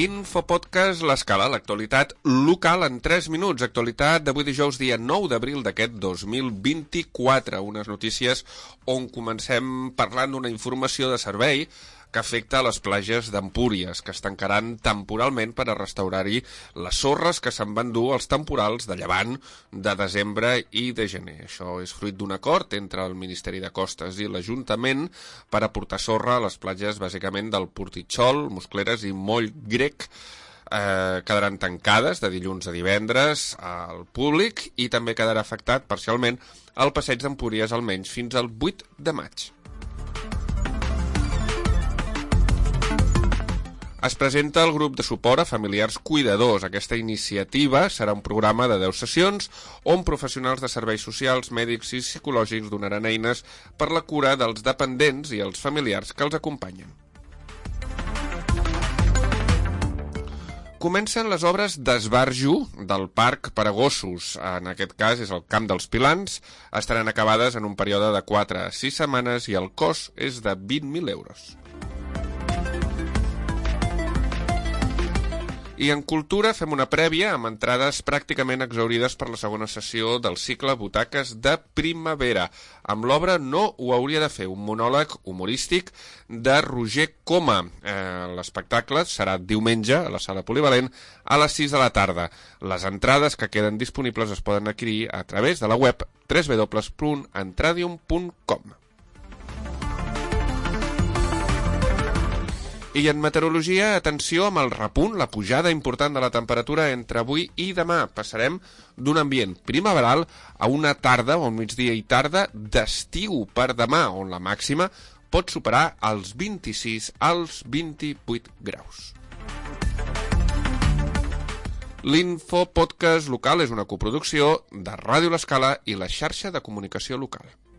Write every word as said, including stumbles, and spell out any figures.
Infopodcast L'Escala, l'actualitat local en tres minuts. Actualitat d'avui dijous, dia nou d'abril d'aquest dos mil vint-i-quatre. Unes notícies on comencem parlant d'una informació de servei que afecta a les platges d'Empúries, que es tancaran temporalment per a restaurar-hi les sorres que se'n van dur els temporals de llevant de desembre i de gener. Això és fruit d'un acord entre el Ministeri de Costes i l'Ajuntament per aportar sorra a les platges bàsicament del Portitxol, Moscleres i Moll Grec. Eh, quedaran tancades de dilluns a divendres al públic i també quedarà afectat parcialment el passeig d'Empúries almenys fins al vuit de maig. Es presenta el grup de suport a familiars cuidadors. Aquesta iniciativa serà un programa de deu sessions on professionals de serveis socials, mèdics i psicològics donaran eines per la cura dels dependents i els familiars que els acompanyen. Comencen les obres d'esbarjo del Parc per a Gossos. En aquest cas és el Camp dels Pilans. Estaran acabades en un període de quatre a sis setmanes i el cost és de vint mil euros. I en cultura fem una prèvia amb entrades pràcticament exhaurides per la segona sessió del cicle Butaques de Primavera. Amb l'obra No ho hauria de fer, un monòleg humorístic de Roger Coma. Eh, L'espectacle serà diumenge a la sala polivalent a les sis de la tarda. Les entrades que queden disponibles es poden adquirir a través de la web w w w punt entradium punt com. I en meteorologia, atenció amb el repunt, la pujada important de la temperatura entre avui i demà. Passarem d'un ambient primaveral a una tarda o un migdia i tarda d'estiu per demà, on la màxima pot superar els vint-i-sis als vint-i-vuit graus. L'Infopodcast local és una coproducció de Ràdio L'Escala i la xarxa de comunicació local.